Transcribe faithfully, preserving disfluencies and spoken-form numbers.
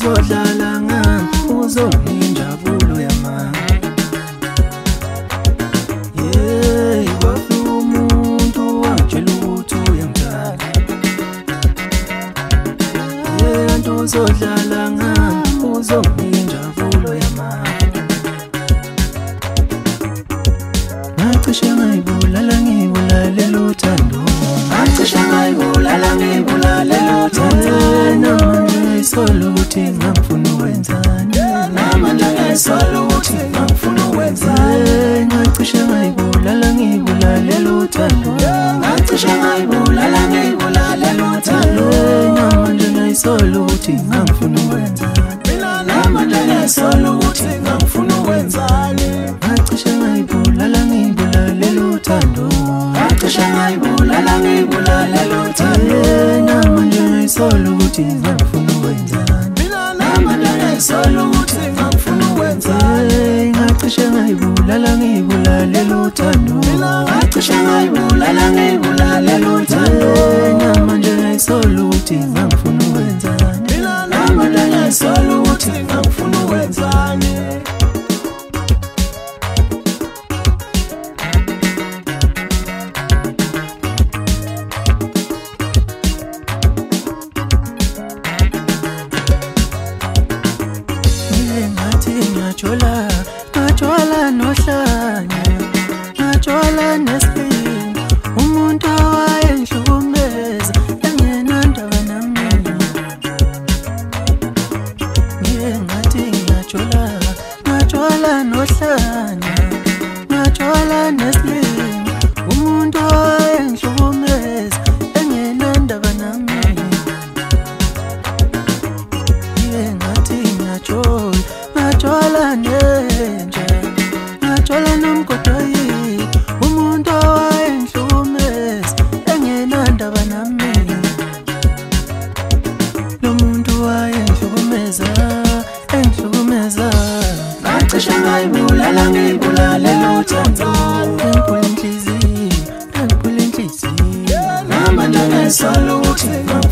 uzodlala ngami uzonginjabulo yamanga. Yeah, kwafika umuntu wangitshela ukuthi uyangithanda. Yeah, antu uzodlala ngami uzonginjabulo yamanga. Ngacishe ngayibulala ngibulalela uthando, ngacishe ngayibulala ngibulalela uthando. Namanje ngisola ukuthi ngangifuna ukwenzani, namanje ngisola ukuthi ngangifuna ukwenzani. Ngacishe ngayibulala ngibulalela uthando, ngacishe ngayibulala ngibulalela uthando. Namanje ngisola ukuthi ngangifuna ukwenzani, namanje ngisola ukuthi ngangifuna ukwenzani. Ngacishe ngayibulala ngibulalela uthando, ngacishe ngayibulala ngibulalela uthando. Namanje ngisola ukuthi ngangifuna ukwenzani, namanje ngisola ukuthi ngangifuna ukwenzani. Ngacishe ngayibulala ngibulalela uthando, ngacishe ngayibulala ngibulalela uthando. Namanje ngisola ukuthi ngangifuna ukwenzani, namanje ngisola ukuthi ngangifuna ukwenzani. Ngajola, ngajola nohlanya, ngajola nesibindi, umuntu owayengihlukumeza engenandaba nami. Ngiye ngathi ngajola, ngajola nohlanya, ngajola nesibindi, umuntu owayengihlukumeza engenandaba nami. Ngiye ngathi ngajola, ngajola nenja, ngajola nomgodoyi, umuntu owayengihlukumeza engenandaba nami. Lo muntu owayengihlukumeza, engihlukumeza. Ngacishe ngayibulala ngibulalela uthando, ngiphula inhliziyo, ngiphula inhliziyo. Namanje ngisola ukuthi